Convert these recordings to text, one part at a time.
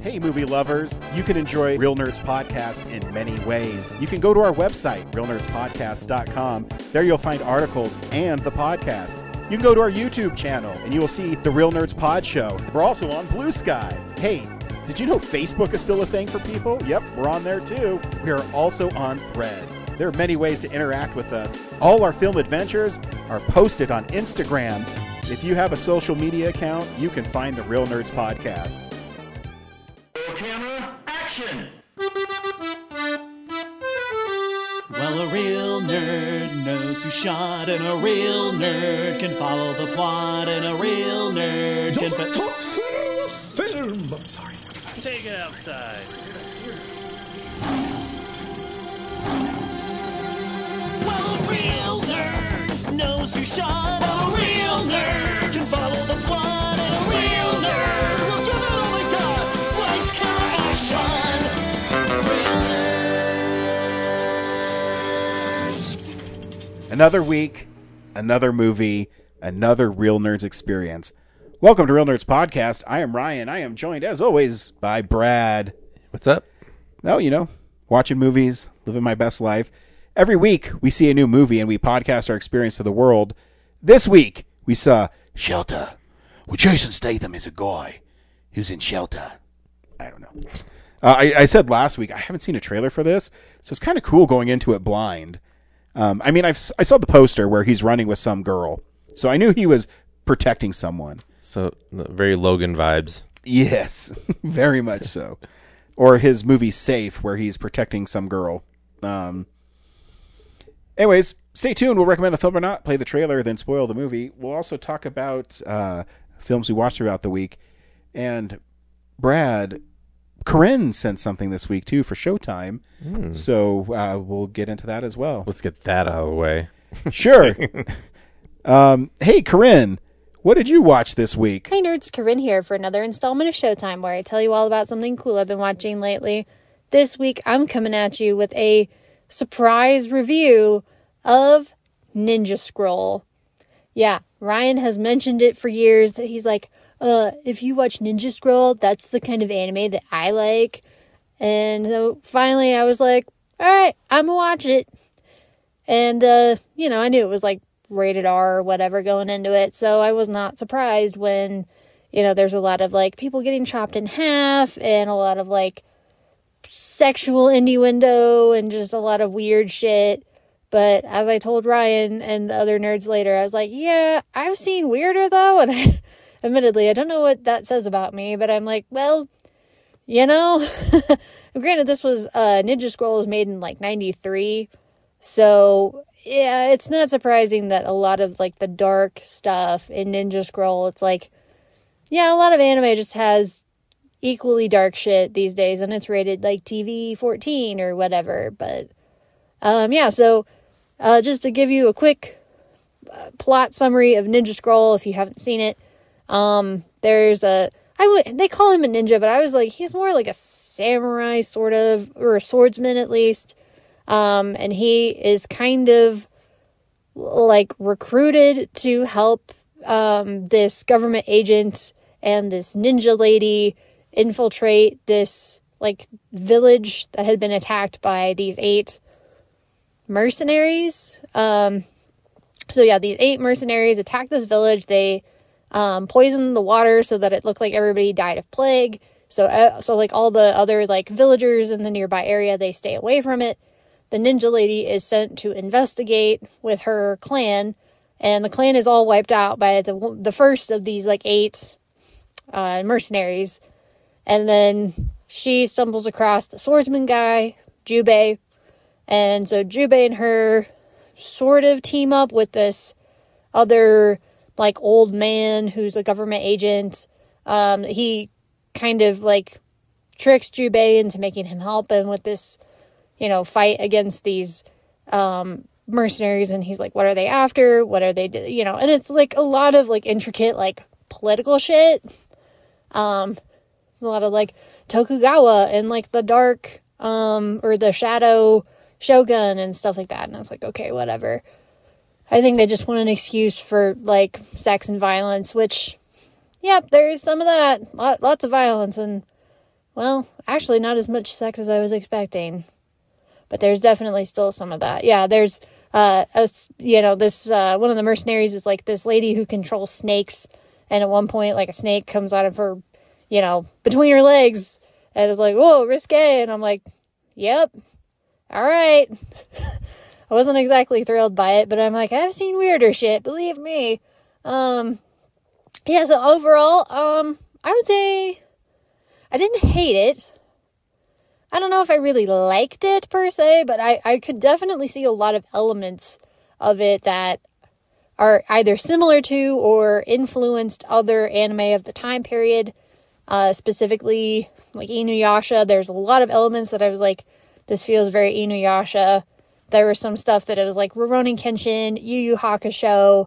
Hey, movie lovers. You can enjoy Real Nerds Podcast in many ways. You can go to our website, realnerdspodcast.com. There you'll find articles and the podcast. You can go to our YouTube channel, and you will see the Real Nerds Pod Show. We're also on Blue Sky. Hey, did you know Facebook is still a thing for people? Yep, we're on there too. We are also on Threads. There are many ways to interact with us. All our film adventures are posted on Instagram. If you have a social media account, you can find the Real Nerds Podcast. Camera, action! Well, a real nerd knows who shot, and a real nerd can follow the plot, and a real nerd can... talk film! I'm sorry. Take it outside. Well, a real nerd knows who shot, and a real nerd can follow the plot, and a real nerd will give it all they got. Lights, camera, action! Real nerds. Another week, another movie, another Real Nerds experience. Welcome to Real Nerds Podcast. I am Ryan. I am joined, as always, by Brad. What's up? Oh, watching movies, living my best life. Every week, we see a new movie and we podcast our experience to the world. This week, we saw Shelter, where Jason Statham is a guy who's in shelter. I don't know. I said last week, I haven't seen a trailer for this, so it's kind of cool going into it blind. I saw the poster where he's running with some girl, so I knew he was protecting someone. So, very Logan vibes. Yes, very much so. Or his movie Safe, where he's protecting some girl. Anyways, stay tuned. We'll recommend the film or not, play the trailer, then spoil the movie. We'll also talk about films we watched throughout the week. And Brad, Corinne sent something this week, too, for Showtime. So we'll get into that as well. Let's get that out of the way. Sure. Hey, Corinne, what did you watch this week? Hey nerds, Corinne here for another installment of Showtime, where I tell you all about something cool I've been watching lately. This week, I'm coming at you with a surprise review of Ninja Scroll. Yeah, Ryan has mentioned it for years, that he's like, if you watch Ninja Scroll, that's the kind of anime that I like. And so finally I was like, alright, I'm gonna watch it. And, I knew it was like rated R or whatever going into it, so I was not surprised when, there's a lot of like people getting chopped in half and a lot of like sexual innuendo and just a lot of weird shit. But as I told Ryan and the other nerds later, I was like, yeah, I've seen weirder though, and admittedly, I don't know what that says about me, but I'm like, well, granted, this was, Ninja Scroll was made in like 93, so yeah, it's not surprising that a lot of like the dark stuff in Ninja Scroll, it's like, yeah, a lot of anime just has equally dark shit these days, and it's rated like TV 14 or whatever. But so just to give you a quick plot summary of Ninja Scroll, if you haven't seen it, there's they call him a ninja, but I was like, he's more like a samurai sort of, or a swordsman at least. And he is kind of like recruited to help this government agent and this ninja lady infiltrate this like village that had been attacked by these 8 mercenaries. These 8 mercenaries attacked this village. They poisoned the water so that it looked like everybody died of plague. So like all the other like villagers in the nearby area, they stay away from it. The ninja lady is sent to investigate with her clan, and the clan is all wiped out by the first of these like 8 mercenaries. And then she stumbles across the swordsman guy, Jubei. And so Jubei and her sort of team up with this other like old man who's a government agent. He kind of like tricks Jubei into making him help him with this, fight against these mercenaries. And he's like, what are they after? What are they and it's like a lot of like intricate like political shit. A lot of like Tokugawa and like the dark or the shadow shogun and stuff like that. And I was like, okay, whatever. I think they just want an excuse for like sex and violence, which, yep, there's some of that. Lots of violence in well, actually not as much sex as I was expecting. But there's definitely still some of that. Yeah, there's, one of the mercenaries is like this lady who controls snakes. And at one point, like a snake comes out of her, between her legs. And it's like, whoa, risque. And I'm like, yep, all right. I wasn't exactly thrilled by it, but I'm like, I've seen weirder shit, believe me. So overall, I would say I didn't hate it. I don't know if I really liked it per se, but I could definitely see a lot of elements of it that are either similar to or influenced other anime of the time period. Specifically, like Inuyasha, there's a lot of elements that I was like, this feels very Inuyasha. There was some stuff that it was like Rurouni Kenshin, Yu Yu Hakusho.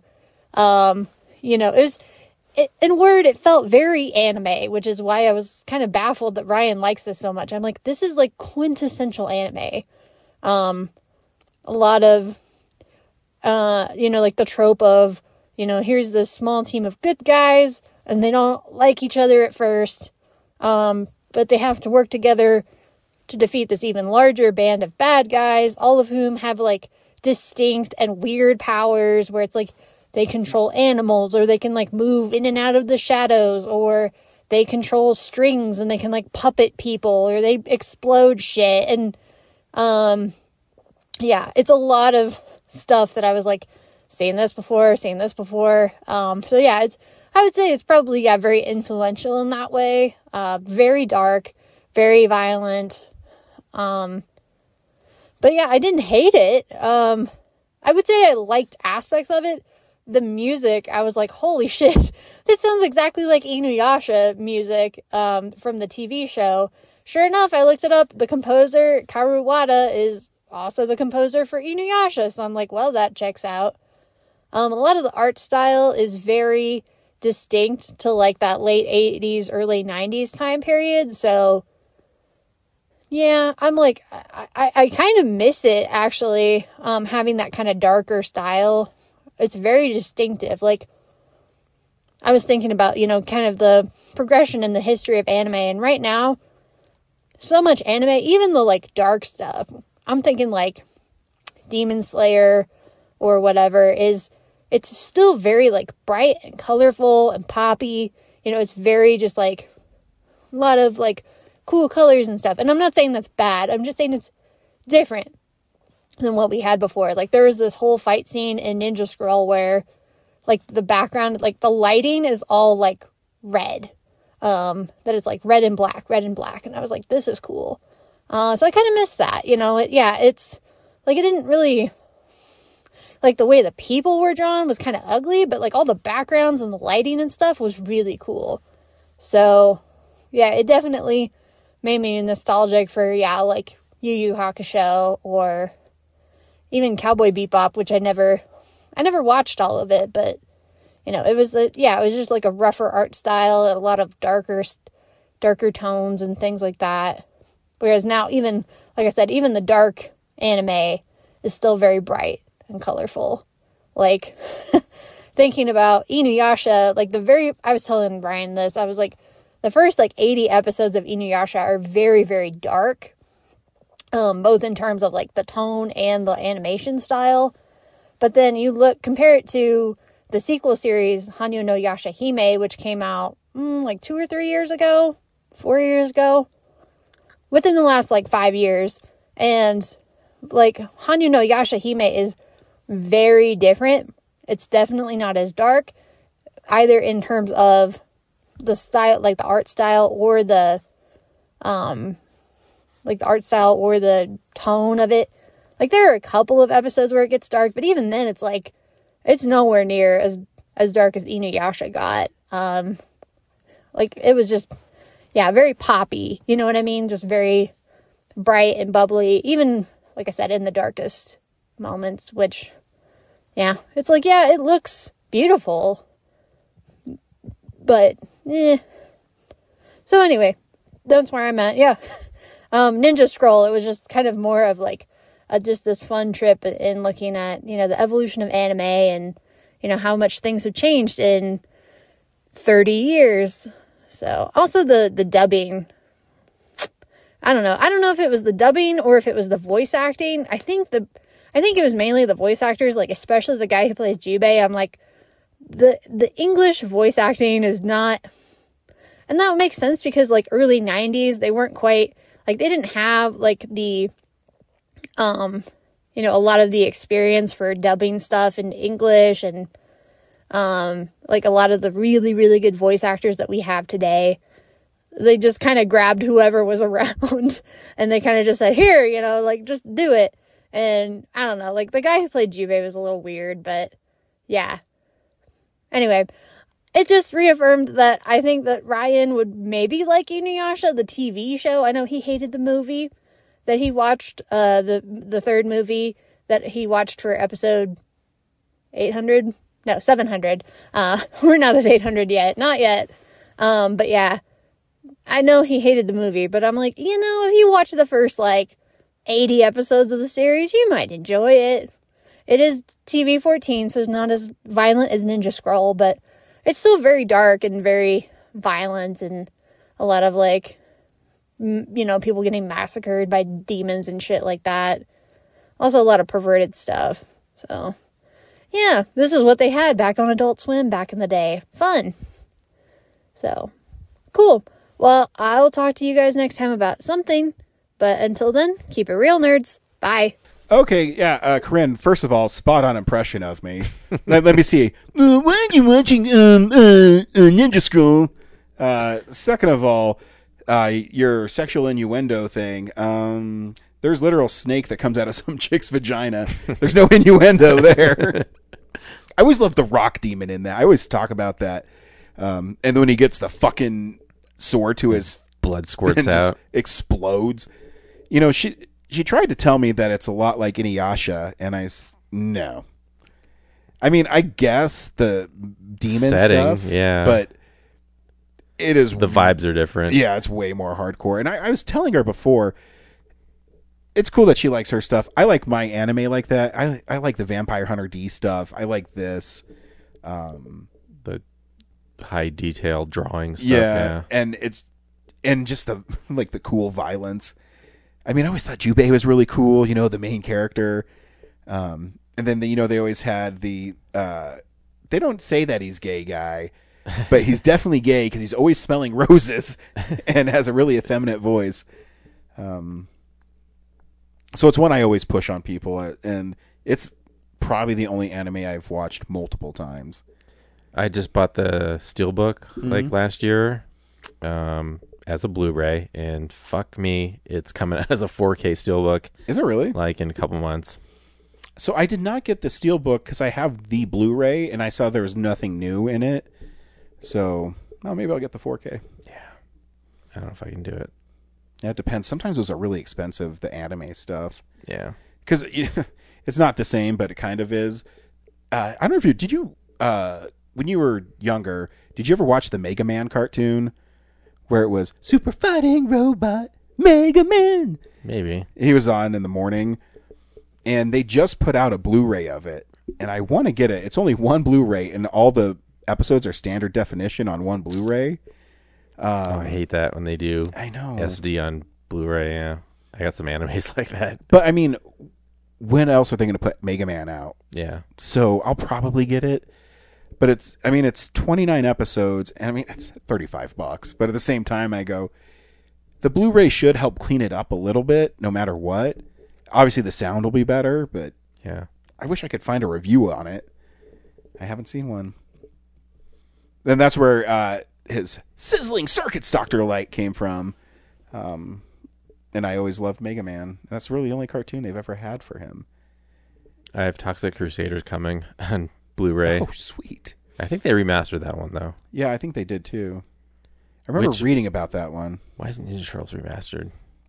It felt very anime, which is why I was kind of baffled that Ryan likes this so much. I'm like, this is like quintessential anime. A lot of, like the trope of, here's this small team of good guys and they don't like each other at first. But they have to work together to defeat this even larger band of bad guys, all of whom have like distinct and weird powers where it's like, they control animals, or they can, like, move in and out of the shadows, or they control strings, and they can, like, puppet people, or they explode shit, and, it's a lot of stuff that I was, like, seen this before. I would say it's probably, very influential in that way, very dark, very violent, but yeah, I didn't hate it. I would say I liked aspects of it. The music, I was like, holy shit, this sounds exactly like Inuyasha music from the TV show. Sure enough, I looked it up. The composer, Kaoru Wada, is also the composer for Inuyasha. So I'm like, well, that checks out. A lot of the art style is very distinct to like that late 80s, early 90s time period. So yeah, I'm like, I kind of miss it actually, having that kind of darker style. It's very distinctive. Like, I was thinking about, kind of the progression in the history of anime. And right now, so much anime, even the, like, dark stuff, I'm thinking, like, Demon Slayer or whatever, it's still very, like, bright and colorful and poppy. It's very just, like, a lot of, like, cool colors and stuff. And I'm not saying that's bad. I'm just saying it's different than what we had before. Like, there was this whole fight scene in Ninja Scroll where, like, the background, like, the lighting is all, like, red. That it's, like, red and black. And I was like, this is cool. So I kind of missed that, it's, like, it didn't really, like, the way the people were drawn was kind of ugly, but, like, all the backgrounds and the lighting and stuff was really cool. So, yeah, it definitely made me nostalgic for, like, Yu Yu Hakusho or even Cowboy Bebop, which I never watched all of it, but, it was just like a rougher art style, a lot of darker tones and things like that. Whereas now, even, like I said, even the dark anime is still very bright and colorful. Like, thinking about Inuyasha, like I was telling Brian this, I was like, the first, like, 80 episodes of Inuyasha are very, very dark. Both in terms of, like, the tone and the animation style. But then compare it to the sequel series, Hanyu no Yashahime, which came out, like 2 or 3 years ago, 4 years ago, within the last, like, 5 years. And, like, Hanyu no Yashahime is very different. It's definitely not as dark, either in terms of the style, like, the art style or the tone of it. Like, there are a couple of episodes where it gets dark, but even then it's like, it's nowhere near as dark as Inuyasha got. Like, it was just, very poppy, you know what I mean? Just very bright and bubbly, even, like I said, in the darkest moments, which, it's like, it looks beautiful, but, So anyway, that's where I'm at, Ninja Scroll, it was just kind of more of like just this fun trip in looking at, the evolution of anime and, how much things have changed in 30 years. So also the dubbing I don't know. I don't know if it was the dubbing or if it was the voice acting. I think it was mainly the voice actors, like especially the guy who plays Jubei. I'm like, the English voice acting is not, and that makes sense because like early 90s, they weren't quite, like they didn't have like the, you know, a lot of the experience for dubbing stuff in English and, like a lot of the really, really good voice actors that we have today. They just kind of grabbed whoever was around and they kind of just said, here, you know, like just do it. And I don't know, like the guy who played Jubei was a little weird, but yeah. Anyway, it just reaffirmed that I think that Ryan would maybe like Inuyasha, the TV show. I know he hated the movie that he watched, the third movie that he watched for episode 800. No, 700. We're not at 800 yet. Not yet. But yeah, I know he hated the movie, but I'm like, you know, if you watch the first like 80 episodes of the series, you might enjoy it. It is TV 14, so it's not as violent as Ninja Scroll, but it's still very dark and very violent and a lot of like, you know, people getting massacred by demons and shit like that. Also a lot of perverted stuff. So yeah, this is what they had back on Adult Swim back in the day. Fun. So cool. Well, I'll talk to you guys next time about something. But until then, keep it real, nerds. Bye. Okay, yeah, Corinne, first of all, spot on impression of me. let me see. Why are you watching Ninja Scroll? Second of all, your sexual innuendo thing. There's literal snake that comes out of some chick's vagina. There's no innuendo there. I always love the rock demon in that. I always talk about that. And then when he gets the fucking sword to his Blood squirts and just out. explodes. You know, she tried to tell me that it's a lot like Inuyasha, and no. I mean, I guess the demon Setting, stuff, yeah. but it is The vibes are different. Yeah, it's way more hardcore. And I was telling her before, it's cool that she likes her stuff. I like my anime like that. I like the Vampire Hunter D stuff. I like this. The high detailed drawing stuff. Yeah, and just the like the cool violence. I mean, I always thought Jubei was really cool. You know, the main character. And then they always had the. They don't say that he's gay guy, but he's definitely gay because he's always smelling roses and has a really effeminate voice. So it's one I always push on people, and it's probably the only anime I've watched multiple times. I just bought the Steelbook like last year as a Blu-ray, and fuck me, it's coming out as a 4K Steelbook. Is it really? Like in a couple months. So I did not get the Steelbook because I have the Blu-ray, and I saw there was nothing new in it. So, maybe I'll get the 4K. Yeah. I don't know if I can do it. Yeah, it depends. Sometimes those are really expensive, the anime stuff. Yeah. Because it's not the same, but it kind of is. I don't know if did you, when you were younger, did you ever watch the Mega Man cartoon where it was Super Fighting Robot Mega Man? Maybe. He was on in the morning, and they just put out a Blu-ray of it, and I want to get it. It's only one Blu-ray, and all the episodes are standard definition on one Blu-ray. I hate that when they do I know. SD on Blu-ray. Yeah. I got some animes like that. But, I mean, when else are they going to put Mega Man out? Yeah. So I'll probably get it. But it's 29 episodes, and I mean, it's $35. But at the same time, I go, the Blu-ray should help clean it up a little bit, no matter what. Obviously, the sound will be better, but Yeah. I wish I could find a review on it. I haven't seen one. Then that's where his sizzling circuits Dr. Light came from. And I always loved Mega Man. That's really the only cartoon they've ever had for him. I have Toxic Crusaders coming on Blu-ray. Oh, sweet. I think they remastered that one, though. Yeah, I think they did, too. I remember reading about that one. Why isn't Ninja Turtles remastered?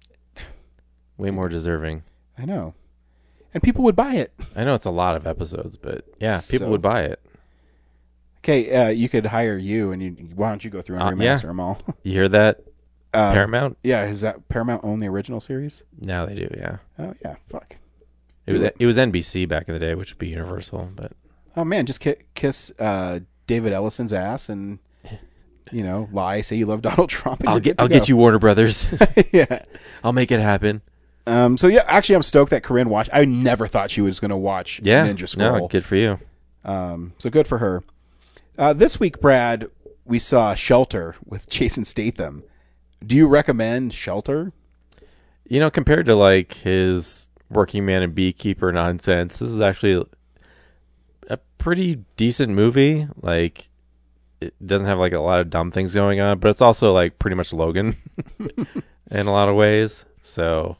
Way more deserving. I know. And people would buy it. I know it's a lot of episodes, but yeah, people So- would buy it. Okay, you could hire you, and why don't you go through and yeah. remaster them all? You hear that? Paramount? Yeah, is that Paramount own the original series? Now they do, yeah. Oh, yeah, fuck. It was NBC back in the day, which would be Universal, but Oh, man, just kiss David Ellison's ass, and lie, say you love Donald Trump. And I'll you're get good to go. you Warner Brothers. Yeah. I'll make it happen. So yeah, actually, I'm stoked that Corinne watched. I never thought she was going to watch Ninja Scroll. No, good for you. So good for her. This week, Brad, we saw Shelter with Jason Statham. Do you recommend Shelter? Compared to like his Working Man and Beekeeper nonsense, this is actually a pretty decent movie. Like, it doesn't have like a lot of dumb things going on, but it's also like pretty much Logan in a lot of ways. So,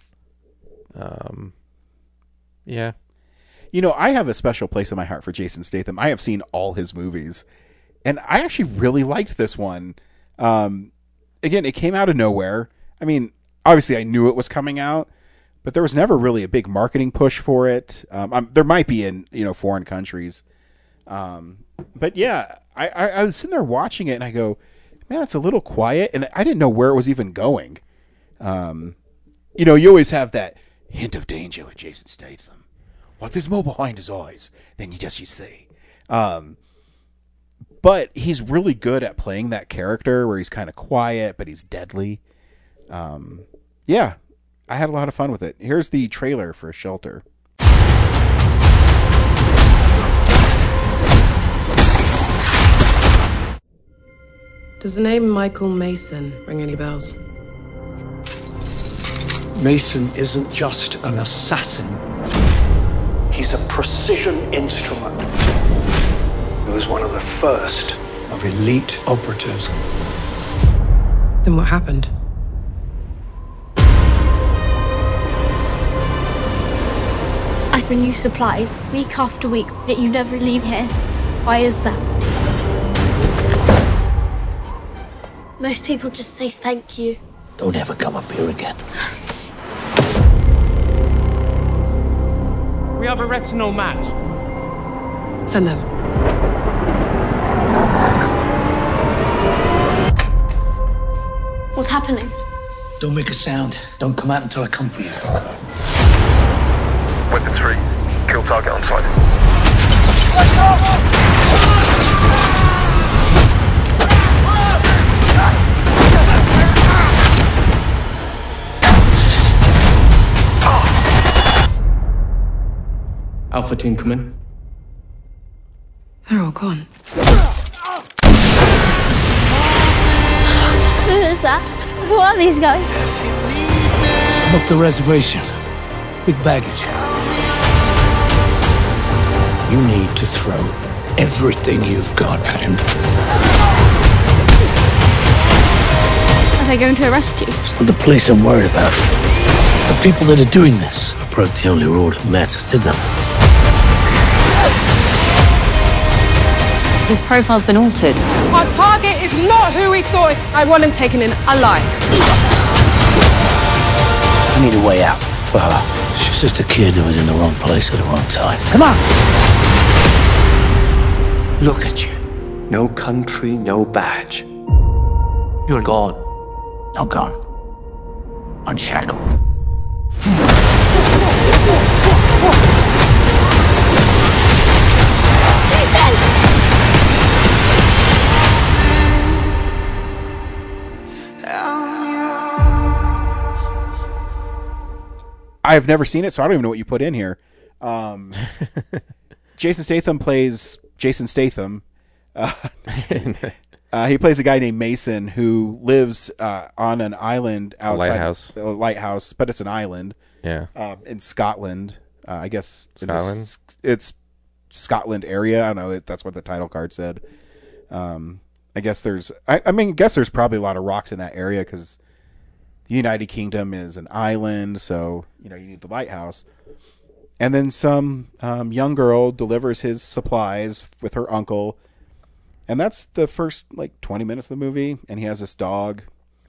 yeah. I have a special place in my heart for Jason Statham. I have seen all his movies, and I actually really liked this one. Again, it came out of nowhere. I mean, obviously I knew it was coming out, but there was never really a big marketing push for it. There might be in, foreign countries. But yeah, I was sitting there watching it and I go, man, it's a little quiet. And I didn't know where it was even going. You always have that hint of danger with Jason Statham. Like there's more behind his eyes than you see. But he's really good at playing that character where he's kind of quiet, but he's deadly. Yeah, I had a lot of fun with it. Here's the trailer for Shelter. Does the name Michael Mason ring any bells? Mason isn't just an assassin. He's a precision instrument. He was one of the first of elite operatives. Then what happened? I bring you supplies week after week, yet you never leave here. Why is that? Most people just say thank you. Don't ever come up here again. We have a retinal match. Send them. What's happening? Don't make a sound. Don't come out until I come for you. Weapons free. Kill target on sight. Alpha team, come in. They're all gone. Who is that? Who are these guys? I'm up the reservation with baggage. You need to throw everything you've got at him. Are they going to arrest you? It's not the police I'm worried about. The people that are doing this have broke the only rule that matters to them. His profile's been altered. Our target is not who we thought. I want him taken in alive. I need a way out for her. She's just a kid who was in the wrong place at the wrong time. Come on! Look at you. No country, no badge. You're gone. Not gone. Unshackled. I've never seen it, so I don't even know what you put in here. Jason Statham plays Jason Statham. He plays a guy named Mason who lives on an island outside lighthouse. A lighthouse, but it's an island. Yeah. In Scotland, I guess. Scotland? It's Scotland area. I don't know. That's what the title card said. I guess there's. I guess there's probably a lot of rocks in that area because the United Kingdom is an island, so you need the lighthouse. And then some young girl delivers his supplies with her uncle, and that's the first 20 minutes of the movie. And he has this dog.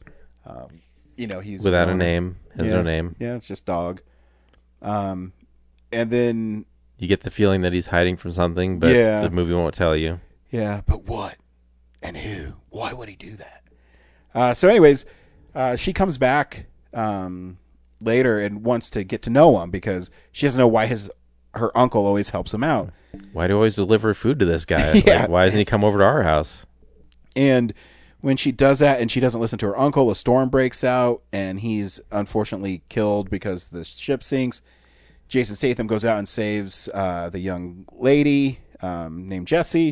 He's without a name, has no name. Yeah, it's just dog. And then you get the feeling that he's hiding from something, but the movie won't tell you. Yeah, but what and who? Why would he do that? So, anyways. She comes back later and wants to get to know him because she doesn't know why her uncle always helps him out. Why do you always deliver food to this guy? Yeah. Why doesn't he come over to our house? And when she does that and she doesn't listen to her uncle, a storm breaks out and he's unfortunately killed because the ship sinks. Jason Statham goes out and saves the young lady named Jessie.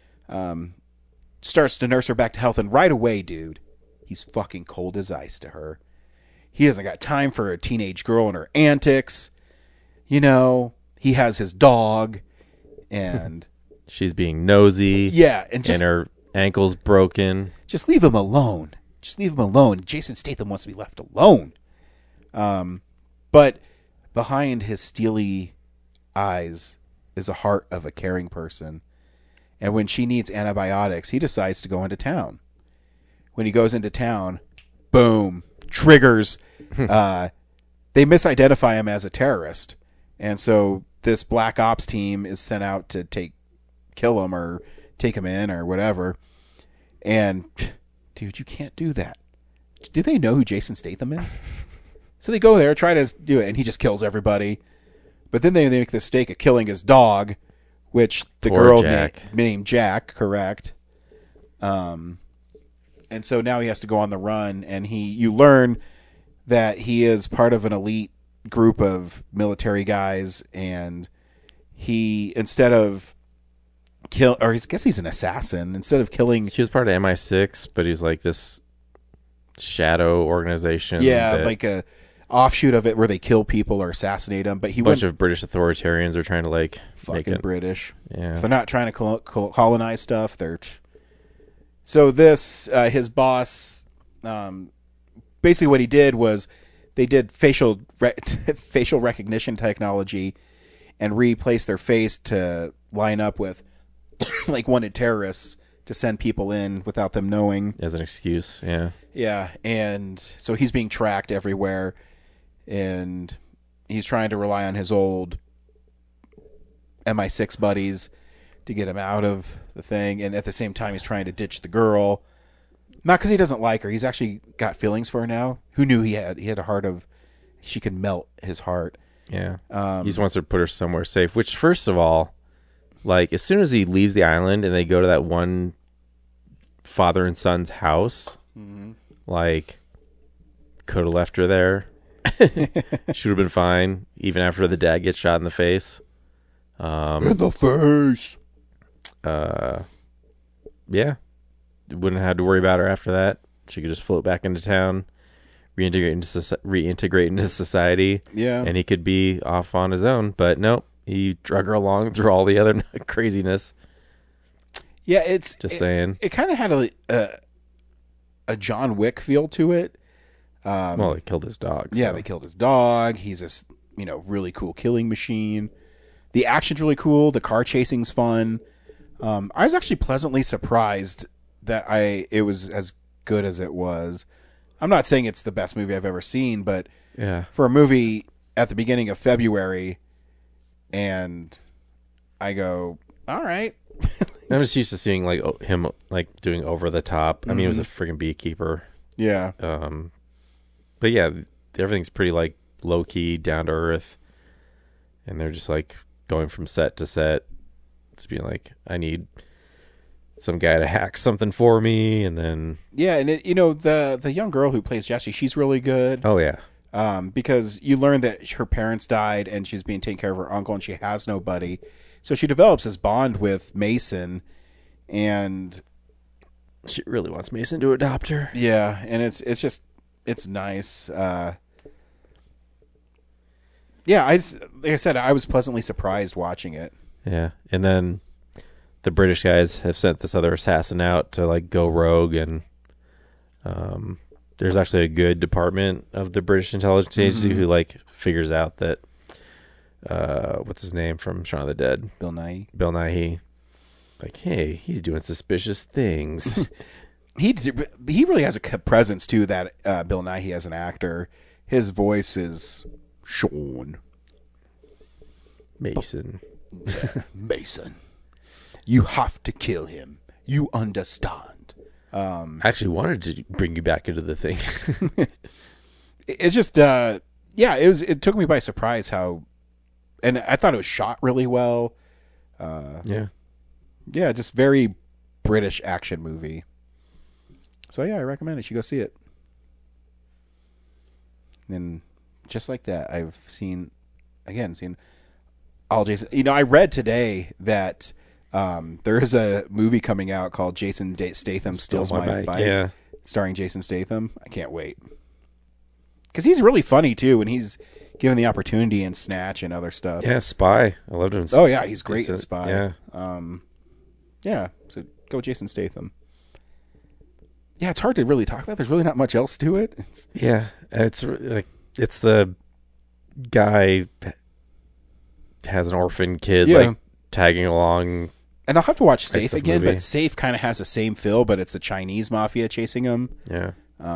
Starts to nurse her back to health, and right away, dude, he's fucking cold as ice to her. He hasn't got time for a teenage girl and her antics. You know, he has his dog, and she's being nosy. Yeah, and her ankle's broken. Just leave him alone. Just leave him alone. Jason Statham wants to be left alone. But behind his steely eyes is the heart of a caring person. And when she needs antibiotics, he decides to go into town. When he goes into town, boom, triggers. They misidentify him as a terrorist. And so this black ops team is sent out to kill him or take him in or whatever. And, dude, you can't do that. Do they know who Jason Statham is? So they go there, try to do it, and he just kills everybody. But then they make the mistake of killing his dog, which the Poor girl Jack. named Jack, correct. And so now he has to go on the run, and you learn that he is part of an elite group of military guys, and he, instead of I guess he's an assassin. Instead of killing... He was part of MI6, but he's like this shadow organization. Yeah, like a offshoot of it where they kill people or assassinate them. But a bunch of British authoritarians are trying to like fucking make it British. Yeah, if they're not trying to colonize stuff. So this his boss, basically what he did was they did facial recognition technology and replaced their face to line up with like wanted terrorists to send people in without them knowing as an excuse. Yeah, and so he's being tracked everywhere, and he's trying to rely on his old MI6 buddies to get him out of the thing, and at the same time he's trying to ditch the girl. Not because he doesn't like her. He's actually got feelings for her now. Who knew he had a heart of... She could melt his heart. Yeah. He just wants to put her somewhere safe, which, first of all, like, as soon as he leaves the island and they go to that one father and son's house, like, could have left her there. Should have been fine, even after the dad gets shot in the face. In the face! Yeah. Wouldn't have had to worry about her after that. She could just float back into town, reintegrate into society. Yeah. And he could be off on his own. But nope, he drug her along through all the other craziness. Yeah, it's... saying. It kind of had a John Wick feel to it. Well, they killed his dog. Yeah, so. they killed his dog. He's this, really cool killing machine. The action's really cool. The car chasing's fun. I was actually pleasantly surprised that it was as good as it was. I'm not saying it's the best movie I've ever seen, but yeah, for a movie at the beginning of February, and I go, all right. I'm just used to seeing like him like doing over the top. I mean, he was a freaking beekeeper. Yeah. But yeah, everything's pretty like low key, down to earth, and they're just like going from set to set, just being like, I need some guy to hack something for me, and then and the young girl who plays Jessie, she's really good. Oh yeah. Because you learn that her parents died and she's being taken care of her uncle and she has nobody. So she develops this bond with Mason, and she really wants Mason to adopt her. Yeah, and it's nice. Yeah, like I said, I was pleasantly surprised watching it. Yeah, and then the British guys have sent this other assassin out to like go rogue, and there's actually a good department of the British intelligence agency who like figures out that what's his name from Shaun of the Dead? Bill Nighy. Like, hey, he's doing suspicious things. He really has a presence too. That Bill Nighy as an actor, his voice is Sean Mason. Mason, you have to kill him. You understand? I actually wanted to bring you back into the thing. It's just, it took me by surprise how, and I thought it was shot really well. Yeah, just very British action movie. So yeah, I recommend it. You go see it. And just like that, I've seen all Jason. I read today that there is a movie coming out called Jason Statham Steals My Bike, yeah, starring Jason Statham. I can't wait because he's really funny too, and he's given the opportunity in Snatch and other stuff. Yeah, Spy. I loved him. Oh yeah, he's great in Spy. Yeah, yeah. So go Jason Statham. Yeah, it's hard to really talk about. There's really not much else to it. It's like it's the guy has an orphan kid like tagging along. And I'll have to watch Safe again, movie. but Safe kind of has the same feel, but it's the Chinese mafia chasing him. Yeah.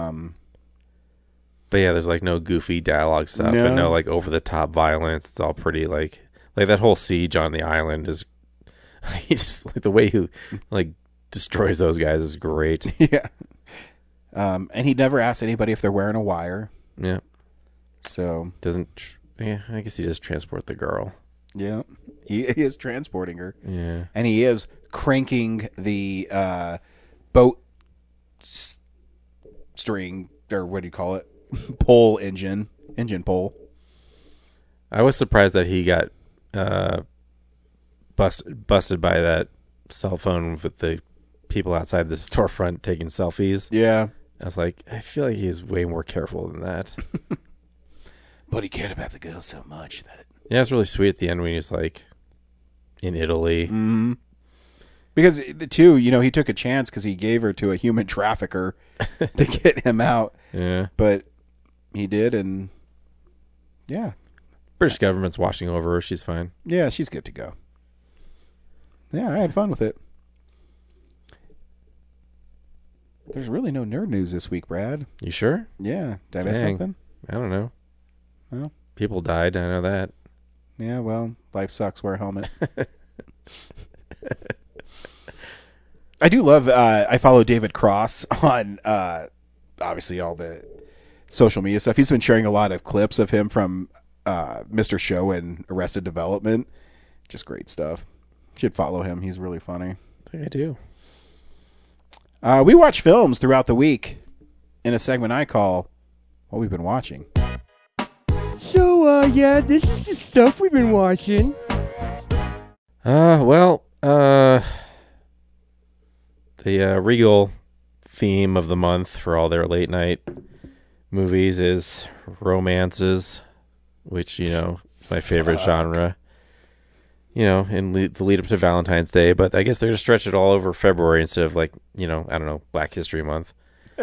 But yeah, there's like no goofy dialogue stuff and no like over the top violence. It's all pretty like that whole siege on the island is he just like the way he like destroys those guys is great. Yeah. And he never asks anybody if they're wearing a wire. Yeah. So I guess he just transport the girl. Yeah. He is transporting her. Yeah. And he is cranking the boat string, or what do you call it? Pole engine pole. I was surprised that he got busted by that cell phone with the people outside the storefront taking selfies. Yeah. I was like, I feel like he's way more careful than that. But he cared about the girl so much that... Yeah, it's really sweet at the end when he's like in Italy. Mm-hmm. Because, too, he took a chance because he gave her to a human trafficker to get him out. Yeah. But he did, and yeah. British government's watching over her. She's fine. Yeah, she's good to go. Yeah, I had fun with it. There's really no nerd news this week, Brad. You sure? Yeah. Did I miss something? I don't know. Well, people died. I know that. Yeah, well, life sucks. Wear a helmet. I do love, I follow David Cross on, obviously, all the social media stuff. He's been sharing a lot of clips of him from Mr. Show and Arrested Development. Just great stuff. Should follow him. He's really funny. I think I do. We watch films throughout the week in a segment I call What We've Been Watching. So, this is the stuff we've been watching. The Regal theme of the month for all their late night movies is romances, which, my favorite genre, in the lead up to Valentine's Day. But I guess they're going to stretch it all over February instead of like, I don't know, Black History Month.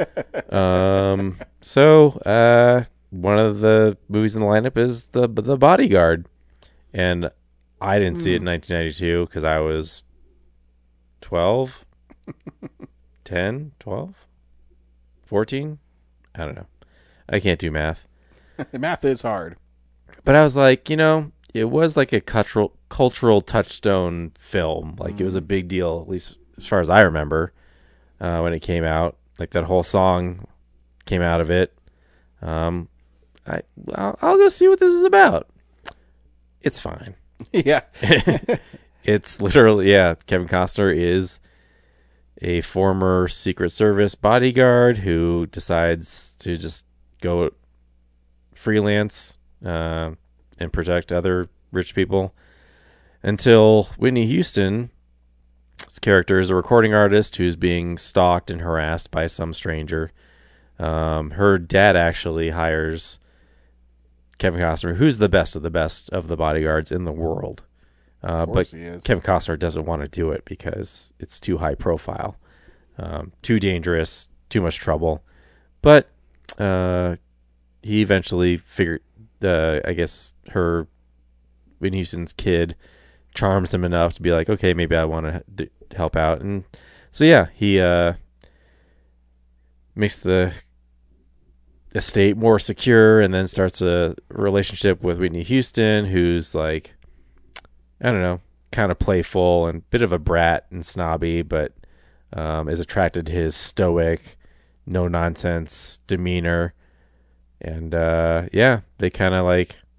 So one of the movies in the lineup is the Bodyguard. And I didn't see it in 1992 because I was 12, 10, 12, 14. I don't know. I can't do math. Math is hard. But I was like, it was like a cultural touchstone film. Like it was a big deal, at least as far as I remember, when it came out. Like that whole song came out of it. I'll go see what this is about. It's fine. Yeah. It's literally, Kevin Costner is a former Secret Service bodyguard who decides to just go freelance and protect other rich people until Whitney Houston, his character, is a recording artist who's being stalked and harassed by some stranger. Her dad actually hires Kevin Costner, who's the best of the bodyguards in the world. But Kevin Costner doesn't want to do it because it's too high profile, too dangerous, too much trouble. But he eventually figured, I guess Whitney Houston's kid charms him enough to be like, okay, maybe I want to help out. And so, he makes the estate more secure and then starts a relationship with Whitney Houston, who's like, I don't know, kind of playful and bit of a brat and snobby, but is attracted to his stoic, no-nonsense demeanor. And, they kind of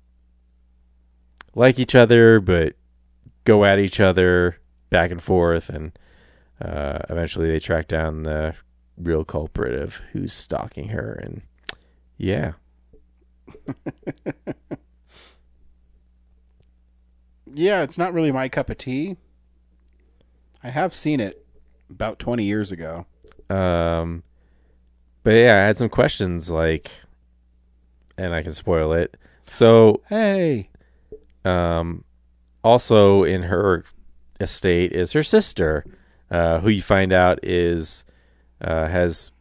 like each other, but go at each other back and forth. And eventually they track down the real culprit of who's stalking her. And yeah. Yeah, it's not really my cup of tea. I have seen it about 20 years ago. But yeah, I had some questions, like, and I can spoil it. So, hey, also in her estate is her sister, who you find out is has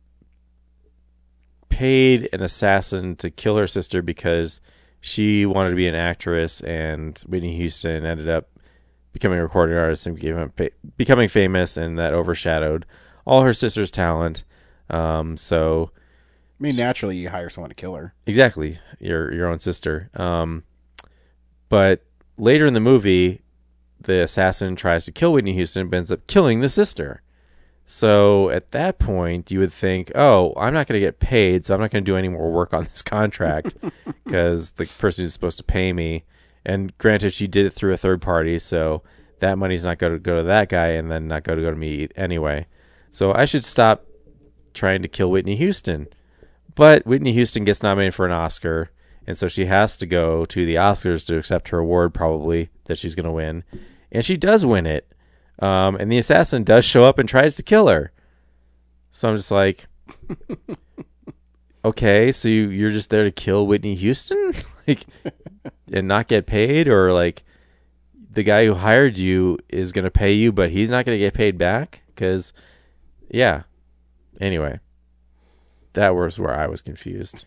paid an assassin to kill her sister because she wanted to be an actress, and Whitney Houston ended up becoming a recording artist and becoming famous, and that overshadowed all her sister's talent. So, I mean, naturally, you hire someone to kill her. Exactly, your own sister. But later in the movie, the assassin tries to kill Whitney Houston, but ends up killing the sister. So at that point, you would think, oh, I'm not going to get paid, so I'm not going to do any more work on this contract because the person who's supposed to pay me. And granted, she did it through a third party, so that money's not going to go to that guy and then not going to go to me anyway. So I should stop trying to kill Whitney Houston. But Whitney Houston gets nominated for an Oscar, and so she has to go to the Oscars to accept her award, probably, that she's going to win. And she does win it. And the assassin does show up and tries to kill her. So I'm just like, okay, so you're just there to kill Whitney Houston? Like, and not get paid? Or like, the guy who hired you is going to pay you, but he's not going to get paid back? Because, yeah. Anyway, that was where I was confused.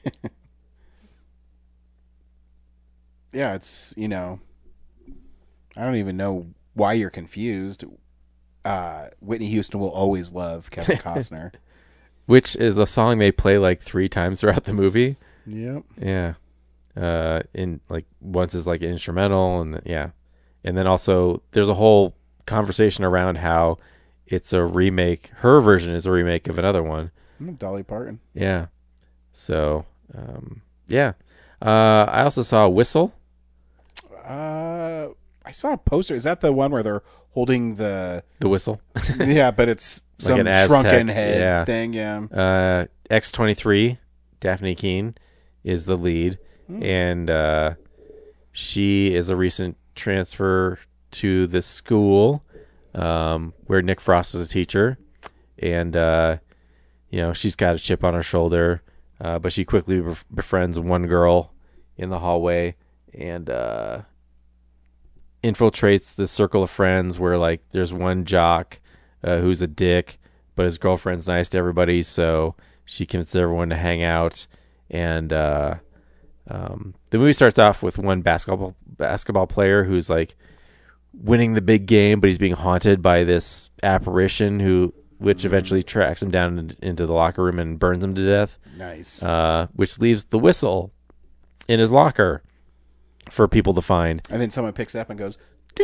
Yeah, it's, I don't even know why you're confused. Whitney Houston will always love Kevin Costner. Which is a song they play like 3 times throughout the movie. Yep. Yeah. In like once is like instrumental, and yeah. And then also there's a whole conversation around how it's a remake. Her version is a remake of another one. Dolly Parton. Yeah. So, yeah. I also saw Whistle. I saw a poster. Is that the one where they're holding the whistle? Yeah, but it's like some an Aztec, shrunken head thing. Yeah. X-23, Daphne Keane, is the lead, and she is a recent transfer to the school where Nick Frost is a teacher, and she's got a chip on her shoulder, but she quickly befriends one girl in the hallway and infiltrates this circle of friends where like there's one jock who's a dick, but his girlfriend's nice to everybody, so she convinces everyone to hang out. And the movie starts off with one basketball player who's like winning the big game, but he's being haunted by this apparition which eventually tracks him down into the locker room and burns him to death. Nice. Which leaves the whistle in his locker for people to find. And then someone picks it up and goes,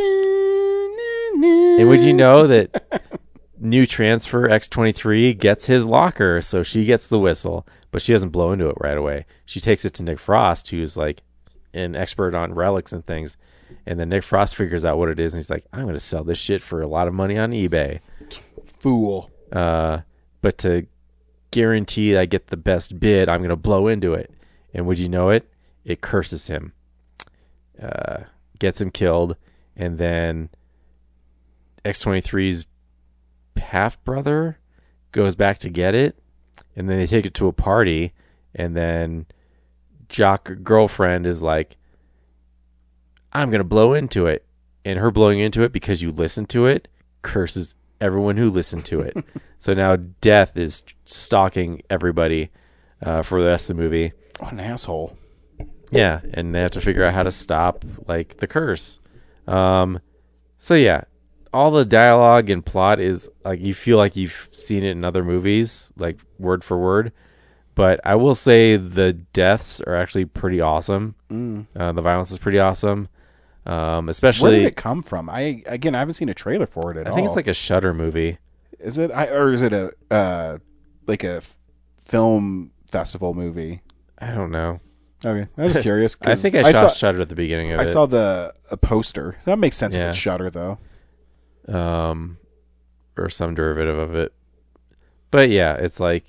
and would you know that new transfer X-23 gets his locker, so she gets the whistle, but she doesn't blow into it right away. She takes it to Nick Frost, who's like an expert on relics and things. And then Nick Frost figures out what it is, and he's like, I'm going to sell this shit for a lot of money on eBay. Fool. But to guarantee that I get the best bid, I'm going to blow into it. And would you know it? It curses him. Gets him killed, and then X-23's half-brother goes back to get it, and then they take it to a party, and then Jock girlfriend is like, I'm going to blow into it. And her blowing into it because you listen to it curses everyone who listened to it. So now death is stalking everybody for the rest of the movie. What an asshole. Yeah, and they have to figure out how to stop like the curse. So yeah, all the dialogue and plot is like you feel like you've seen it in other movies, like word for word. But I will say the deaths are actually pretty awesome. The violence is pretty awesome. Especially, where did it come from? I haven't seen a trailer for it at all. I think it's like a Shudder movie. Is it? Or is it a like a film festival movie? I don't know. Okay, I was curious. I think I saw Shudder at the beginning of it. I saw a poster. That makes sense if it's Shudder, though. Or some derivative of it. But yeah, it's like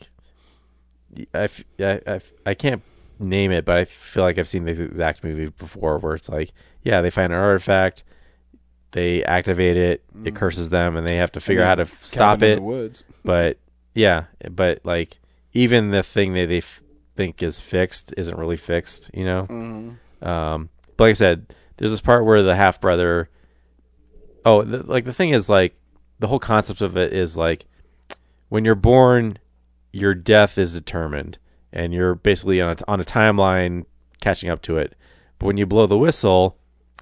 I can't name it, but I feel like I've seen this exact movie before, where it's like, yeah, they find an artifact, they activate it, it curses them, and they have to figure out how to stop cabin in it. the woods. But yeah, but like even the thing that they think is fixed isn't really fixed, you know. But like I said, there's this part where the half brother. Oh, the thing is, like, the whole concept of it is like, when you're born, your death is determined, and you're basically on a timeline catching up to it. But when you blow the whistle,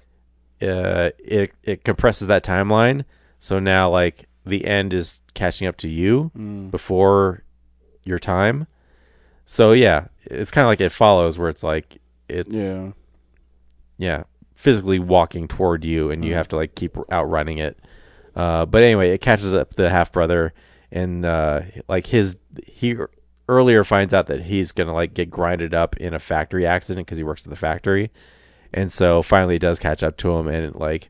it compresses that timeline. So now, like, the end is catching up to you before your time. So yeah, it's kind of like It Follows, where it's like it's physically walking toward you, and you have to like keep outrunning it. But anyway, it catches up the half brother, and like he earlier finds out that he's gonna like get grinded up in a factory accident because he works at the factory, and so finally it does catch up to him, and like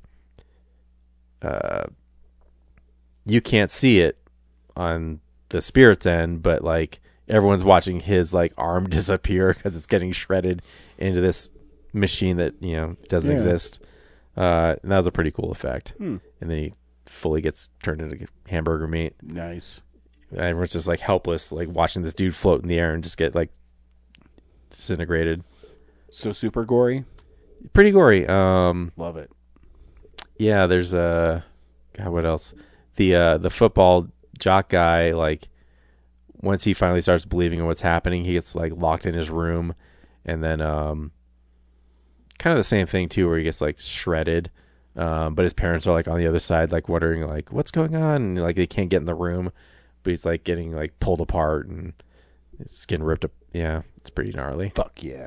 you can't see it on the spirit's end, but like everyone's watching his like arm disappear because it's getting shredded into this machine that, you know, doesn't exist. And that was a pretty cool effect. And then he fully gets turned into hamburger meat. Nice. And everyone's just like helpless, like watching this dude float in the air and just get like disintegrated. So super gory. Pretty gory. Love it. Yeah, there's God, what else? The football jock guy, like, once he finally starts believing in what's happening, he gets like locked in his room, and then kind of the same thing too, where he gets like shredded, but his parents are like on the other side, like wondering like what's going on, and like they can't get in the room, but he's like getting like pulled apart and his skin ripped up. Yeah, it's pretty gnarly. Fuck yeah.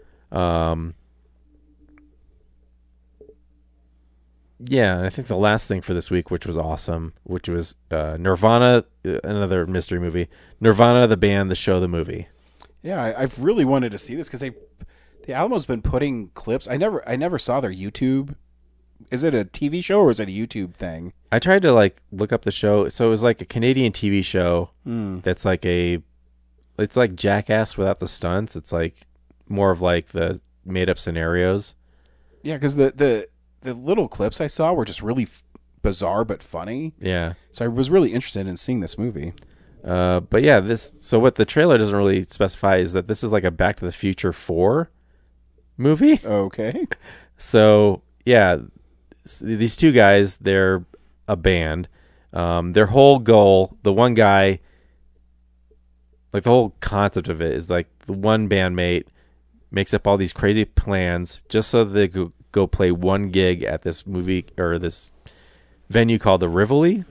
Yeah, and I think the last thing for this week, which was awesome, which was Nirvana, another mystery movie. Nirvana, the band, the show, the movie. Yeah, I've really wanted to see this because the Alamo's been putting clips. I never saw their YouTube. Is it a TV show or is it a YouTube thing? I tried to like look up the show. So it was like a Canadian TV show that's like it's like Jackass without the stunts. It's like more of like the made up scenarios. Yeah, because the little clips I saw were just really bizarre but funny. Yeah. So I was really interested in seeing this movie. But yeah, so what the trailer doesn't really specify is that this is like a Back to the Future 4 movie. Okay. So yeah, these two guys, they're a band. Their whole goal, the one guy, like the whole concept of it is like the one bandmate makes up all these crazy plans just so they could go play one gig at this movie or this venue called the Rivoli.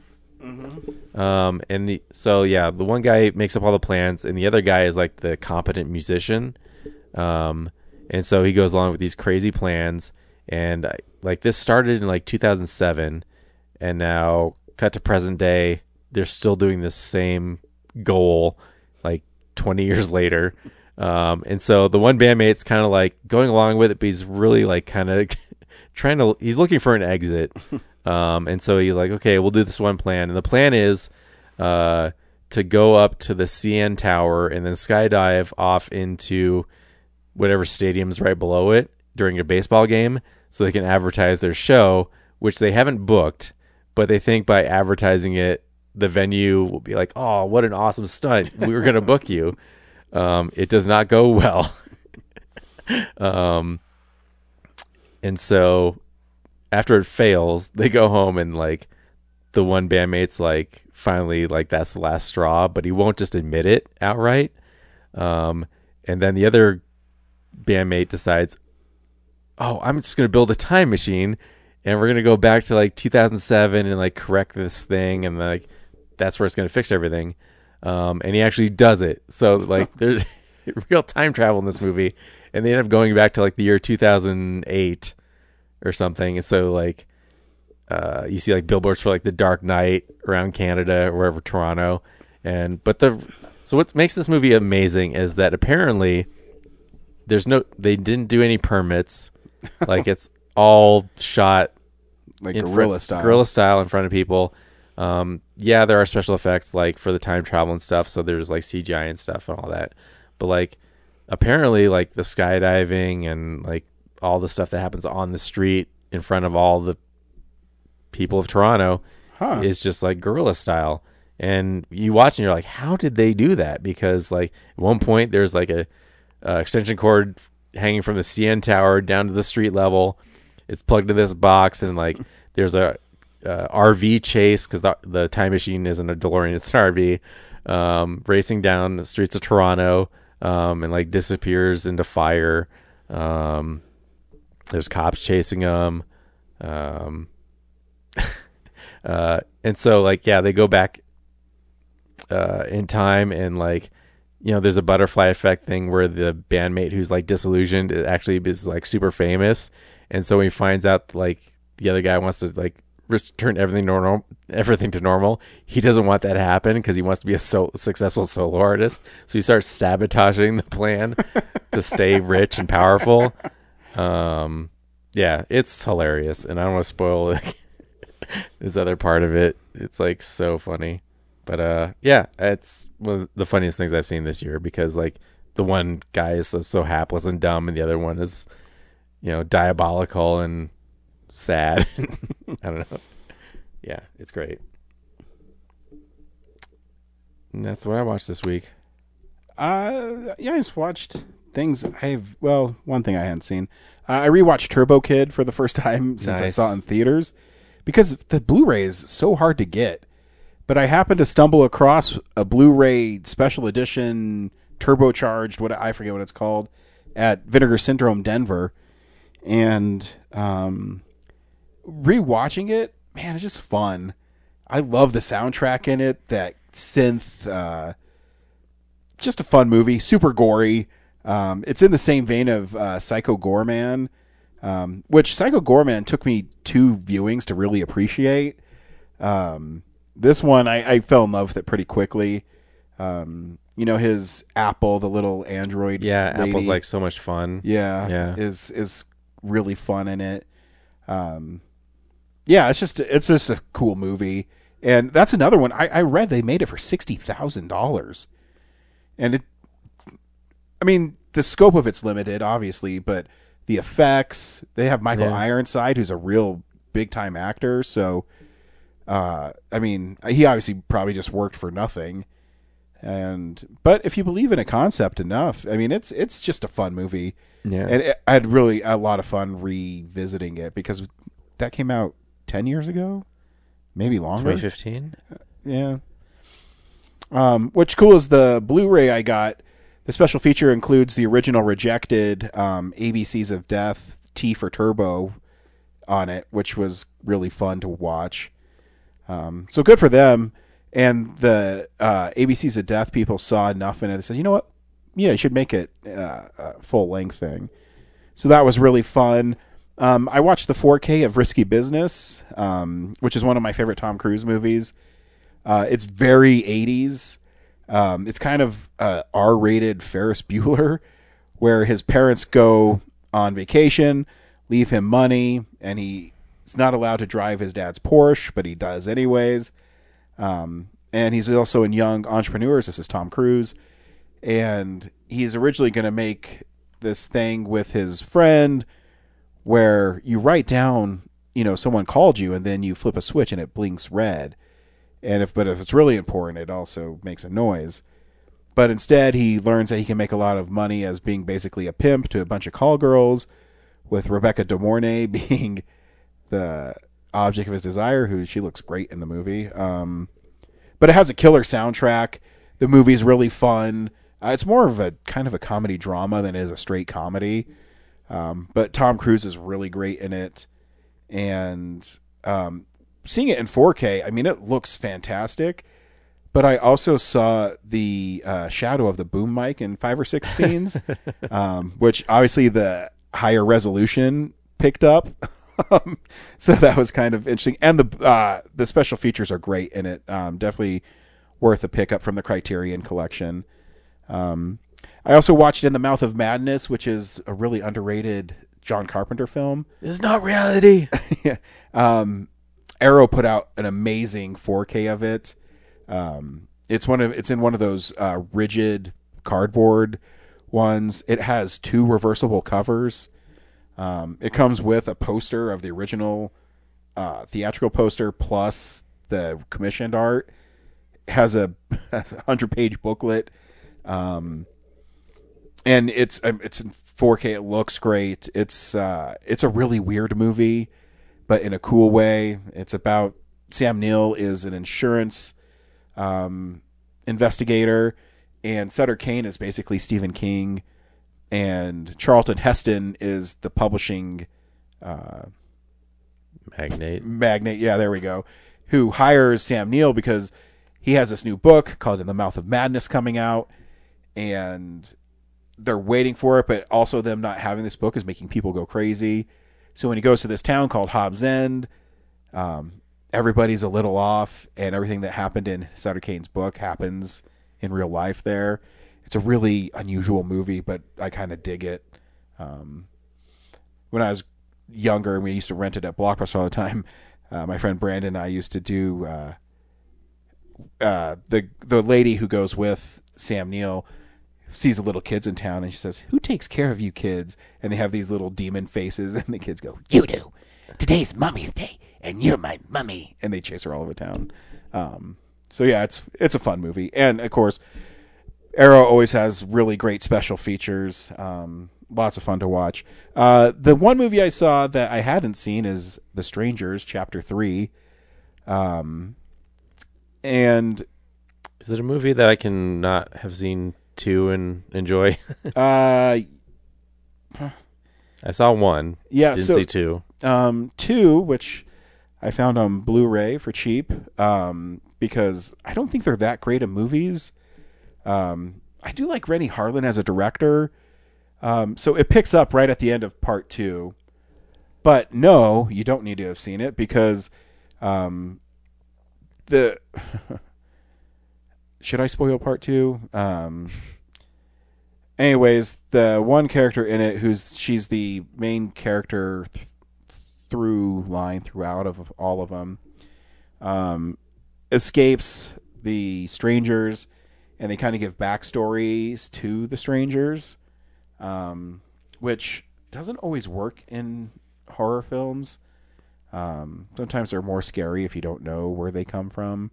So the one guy makes up all the plans, and the other guy is like the competent musician. And so he goes along with these crazy plans, and like this started in like 2007, and now cut to present day, they're still doing this same goal like 20 years later. And so the one bandmate's kind of like going along with it, but he's really like kind of he's looking for an exit. And so he's like, okay, we'll do this one plan. And the plan is to go up to the CN Tower and then skydive off into whatever stadium's right below it during a baseball game so they can advertise their show, which they haven't booked, but they think by advertising it, the venue will be like, oh, what an awesome stunt. We were going to book you. It does not go well. And so after it fails, they go home, and like the one bandmate's like finally like that's the last straw, but he won't just admit it outright. And then the other bandmate decides, oh, I'm just going to build a time machine and we're going to go back to like 2007 and like correct this thing. And like, that's where it's going to fix everything. And he actually does it. So like there's real time travel in this movie, and they end up going back to like the year 2008 or something. And so like, you see like billboards for like the Dark Knight around Canada or wherever, Toronto. So what makes this movie amazing is that apparently they didn't do any permits. Like it's all shot like guerrilla style in front of people. Yeah, there are special effects like for the time travel and stuff. So there's like CGI and stuff and all that. But like apparently like the skydiving and like all the stuff that happens on the street in front of all the people of Toronto is just like guerrilla style. And you watch and you're like, how did they do that? Because like at one point there's like a extension cord hanging from the CN tower down to the street level. It's plugged to this box, and like there's a RV chase because the time machine isn't a DeLorean, it's an RV, racing down the streets of Toronto, and like disappears into fire. There's cops chasing them. And so like, yeah, they go back in time, and like, you know, there's a butterfly effect thing where the bandmate who's like disillusioned actually is like super famous. And so when he finds out like the other guy wants to like return everything to normal, he doesn't want that to happen because he wants to be a successful solo artist. So he starts sabotaging the plan to stay rich and powerful. Yeah, it's hilarious, and I don't want to spoil like, this other part of it. It's like so funny. But yeah, it's one of the funniest things I've seen this year, because like the one guy is so hapless and dumb, and the other one is, you know, diabolical and sad. I don't know. Yeah, it's great. And that's what I watched this week. Yeah, I just watched things. One thing I hadn't seen. I rewatched Turbo Kid for the first time since I saw it in theaters, because the Blu-ray is so hard to get. But I happened to stumble across a Blu-ray special edition turbocharged, I forget what it's called, at Vinegar Syndrome Denver. And rewatching it, man, it's just fun. I love the soundtrack in it, that synth. Just a fun movie, super gory. It's in the same vein of Psycho Goreman, which Psycho Goreman took me 2 viewings to really appreciate. This one, I fell in love with it pretty quickly. You know, his Apple, the little android lady. Apple's like so much fun. Yeah. Is really fun in it. Yeah, it's just a cool movie. And that's another one. I read they made it for $60,000. And the scope of it's limited, obviously, but the effects, they have Michael Ironside, who's a real big time actor. So, he obviously probably just worked for nothing. But if you believe in a concept enough, it's just a fun movie. Yeah. And I had really a lot of fun revisiting it, because that came out 10 years ago, maybe longer. 2015. Yeah. What's cool is the Blu-ray I got. The special feature includes the original rejected ABCs of Death T for Turbo on it, which was really fun to watch. So good for them. And the ABCs of Death people saw enough in it. They said, you know what? Yeah, you should make it a full-length thing. So that was really fun. I watched the 4K of Risky Business, which is one of my favorite Tom Cruise movies. It's very 80s. It's kind of R-rated Ferris Bueller, where his parents go on vacation, leave him money, and he's not allowed to drive his dad's Porsche, but he does anyways. And he's also in Young Entrepreneurs. This is Tom Cruise. And he's originally going to make this thing with his friend where you write down, someone called you, and then you flip a switch and it blinks red. But if it's really important, it also makes a noise. But instead, he learns that he can make a lot of money as being basically a pimp to a bunch of call girls, with Rebecca De Mornay being the object of his desire, she looks great in the movie. But it has a killer soundtrack. The movie's really fun. It's more of a kind of a comedy drama than it is a straight comedy. But Tom Cruise is really great in it. And seeing it in 4K, it looks fantastic. But I also saw the shadow of the boom mic in 5 or 6 scenes, which obviously the higher resolution picked up. So that was kind of interesting. And the special features are great in it. Definitely worth a pickup from the Criterion Collection. I also watched In the Mouth of Madness, which is a really underrated John Carpenter film. It's not reality. Yeah. Arrow put out an amazing 4K of it. It's in one of those rigid cardboard ones. It has 2 reversible covers. It comes with a poster of the original theatrical poster plus the commissioned art. It has a 100-page booklet, and it's in 4K. It looks great. It's a really weird movie, but in a cool way. It's about Sam Neill is an insurance investigator, and Sutter Kane is basically Stephen King, and Charlton Heston is the publishing magnate. Yeah, there we go. Who hires Sam Neill because he has this new book called In the Mouth of Madness coming out, and they're waiting for it, but also them not having this book is making people go crazy. So when he goes to this town called Hobbs End, everybody's a little off, and everything that happened in Sutter Kane's book happens in real life there. It's a really unusual movie, but I kind of dig it. When I was younger and we used to rent it at Blockbuster all the time, my friend Brandon and I used to do the lady who goes with Sam Neill sees the little kids in town, and she says, "Who takes care of you kids?" And they have these little demon faces, and the kids go, "You do. Today's Mummy's Day, and you're my mummy." And they chase her all over town. So yeah, it's a fun movie, and of course, Arrow always has really great special features. Lots of fun to watch. The one movie I saw that I hadn't seen is The Strangers, Chapter 3. And is it a movie that I can not have seen 2 and enjoy? I saw 1. Yeah, didn't see 2. 2, which I found on Blu-ray for cheap, because I don't think they're that great of movies. I do like Rennie Harlan as a director. So it picks up right at the end of part 2. But no, you don't need to have seen it because should I spoil part 2? Anyways, the one character in it she's the main character through line throughout of all of them, escapes the strangers, and they kind of give backstories to the strangers, which doesn't always work in horror films. Sometimes they're more scary if you don't know where they come from.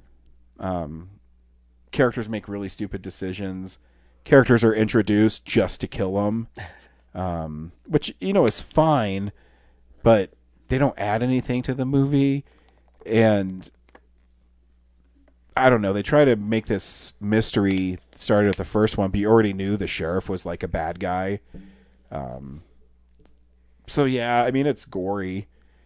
Characters make really stupid decisions. Characters are introduced just to kill them, which, is fine, but they don't add anything to the movie. And I don't know, they try to make this mystery started with the first one, but you already knew the sheriff was like a bad guy. So yeah, I mean, it's gory.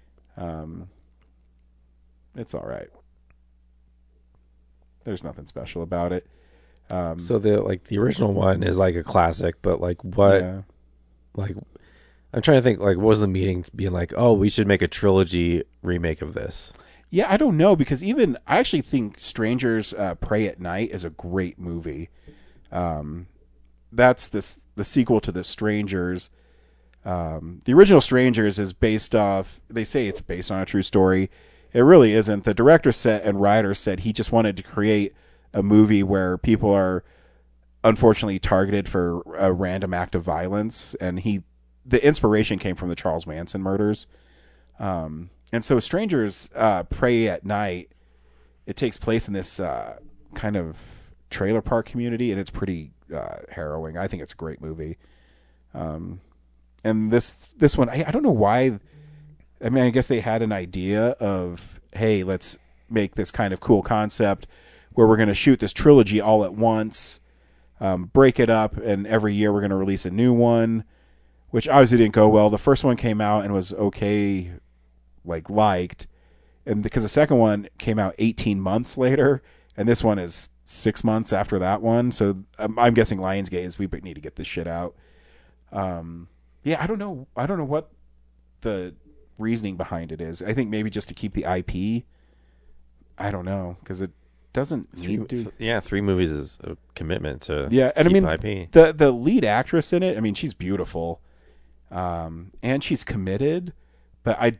It's all right. There's nothing special about it. So the original one is like a classic, but like what? Yeah. Like, I'm trying to think. Like, what was the meeting being like? Oh, we should make a trilogy remake of this. Yeah, I don't know, because I actually think Strangers Prey at Night is a great movie. That's the sequel to The Strangers. The original Strangers is they say it's based on a true story. It really isn't. The director and writer said he just wanted to create a movie where people are unfortunately targeted for a random act of violence, and the inspiration came from the Charles Manson murders. And so Strangers Prey at Night, it takes place in this kind of trailer park community, and it's pretty harrowing. I think it's a great movie. And this one, I don't know why. I mean, I guess they had an idea of, hey, let's make this kind of cool concept where we're going to shoot this trilogy all at once, break it up, and every year we're going to release a new one, which obviously didn't go well. The first one came out and was okay, liked, and because the second one came out 18 months later, and this one is 6 months after that one, so I'm guessing Lionsgate is, we need to get this shit out. Yeah, I don't know what the reasoning behind it is. I think maybe just to keep the IP. I don't know, because it doesn't need to. Yeah, 3 movies is a commitment to. Yeah, and keep I mean IP. the lead actress in it. I mean, she's beautiful, and she's committed. But I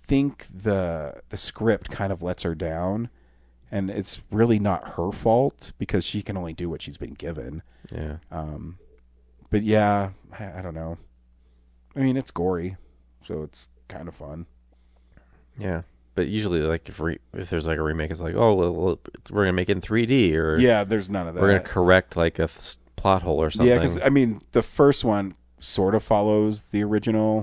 think the script kind of lets her down, and it's really not her fault because she can only do what she's been given. Yeah. But yeah, I don't know. I mean, it's gory, so it's kind of fun. Yeah. But usually, like, if there's like a remake, it's like, oh, well, we're gonna make it in 3D, or yeah, there's none of that. We're gonna correct like a plot hole or something. Yeah, because I mean, the first one sort of follows the original.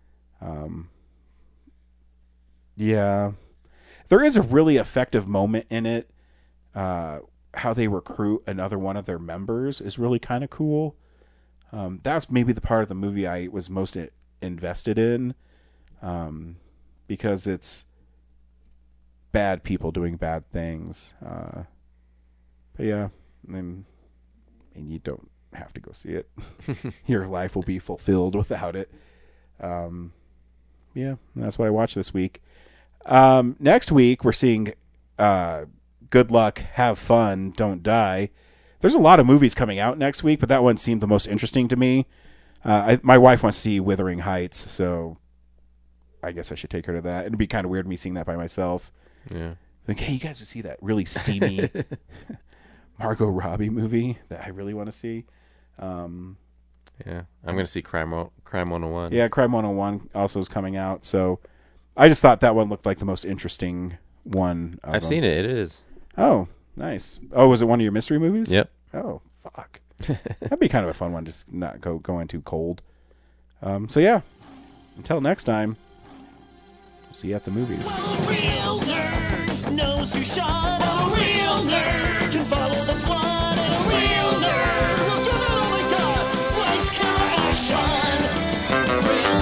Yeah, there is a really effective moment in it. How they recruit another one of their members is really kind of cool. That's maybe the part of the movie I was most invested in, because it's bad people doing bad things. But yeah, and you don't have to go see it. Your life will be fulfilled without it. Yeah, that's what I watched this week. Next week we're seeing Good Luck, Have Fun, Don't Die. There's a lot of movies coming out next week, but that one seemed the most interesting to me. My wife wants to see Wuthering Heights, so I guess I should take her to that. It'd be kind of weird me seeing that by myself. Yeah. Like, hey, you guys would see that really steamy Margot Robbie movie that I really want to see. Yeah, I'm going to see Crime 101. Yeah, Crime 101 also is coming out, so I just thought that one looked like the most interesting one. I've seen it. It is. Oh, nice. Oh, was it one of your mystery movies? Yep. Oh, fuck. That'd be kind of a fun one, just not going too cold. So yeah, until next time, we'll see you at the movies. A real nerd knows who shot. A real nerd can follow the plot. And a real nerd will give it all they got. Lights, camera, action. Real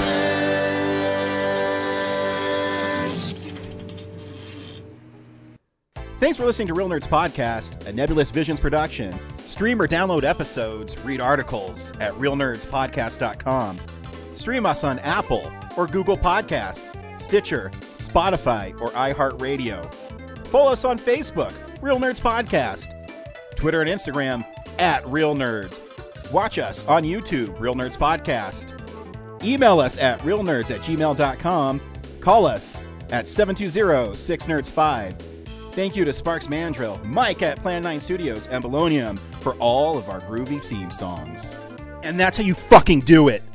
nerds. Thanks for listening to Real Nerds Podcast, a Nebulous Visions production. Stream or download episodes, read articles at realnerdspodcast.com. Stream us on Apple or Google Podcasts, Stitcher, Spotify, or iHeartRadio. Follow us on Facebook, Real Nerds Podcast. Twitter and Instagram at Real Nerds. Watch us on YouTube, Real Nerds Podcast. Email us at realnerds@gmail.com. Call us at 720-6nerds5. Thank you to Sparks Mandrill, Mike at Plan 9 Studios, and Belonium for all of our groovy theme songs. And that's how you fucking do it!